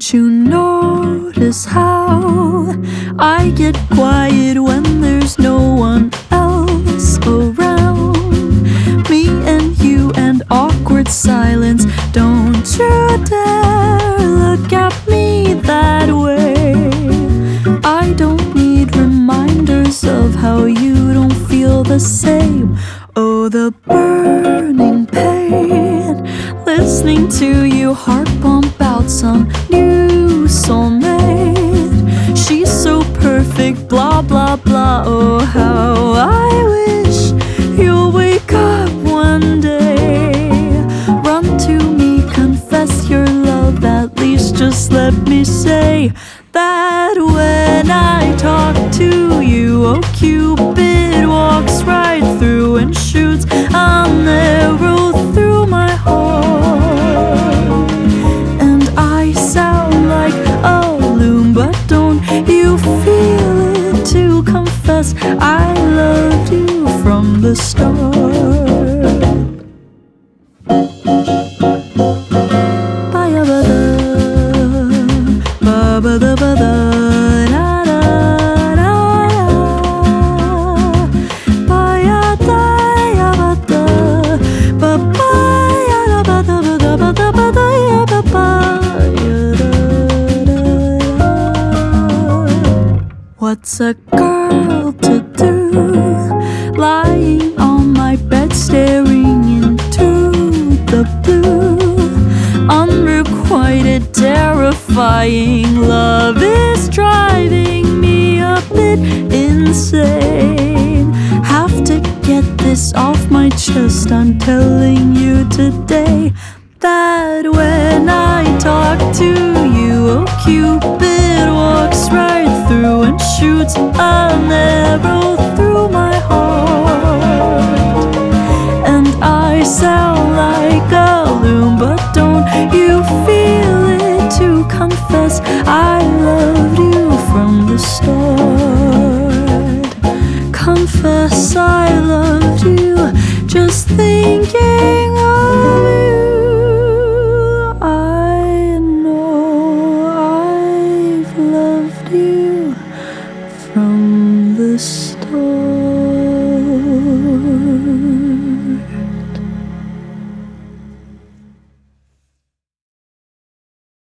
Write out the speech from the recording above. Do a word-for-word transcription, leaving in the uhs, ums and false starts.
Don't you notice how I get quiet when there's no one else around? Me and you and awkward silence. Don't you dare look at me that way. I don't need reminders of how you don't feel the same. Oh, the burning pain, listening to you heart pump out some new soulmate. She's so perfect, blah blah blah. Oh, how I wish you'll wake up one day. Run to me, confess your love. At least just let me say that when I talk to you, oh, Cupid walks right through and shoots an arrow through my heart. And I sound like a loon, but don't you feel it to confess I loved you from the start? What's a girl to do, lying on my bed staring into the blue? Unrequited, terrifying love is driving me a bit insane. Have to get this off my chest. I'm telling you today that when I talk to you, oh, Cupid walks right through and shoots an arrow through my heart. And I sound like a loon, but don't you feel it to confess I loved you from the start? Confess I loved you, just thinking of you. I know I've loved you from the start.